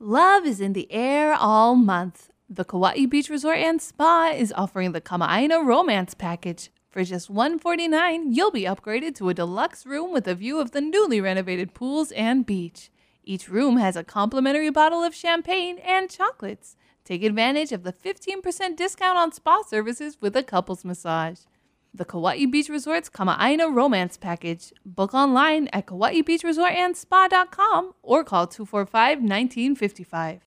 Love is in the air all month. The Kauai Beach Resort and Spa is offering the Kama'aina Romance Package. For just $149, you'll be upgraded to a deluxe room with a view of the newly renovated pools and beach. Each room has a complimentary bottle of champagne and chocolates. Take advantage of the 15% discount on spa services with a couples massage. The Kauai Beach Resort's Kama'aina Romance Package. Book online at KauaiBeachResortandSpa.com or call 245-1955.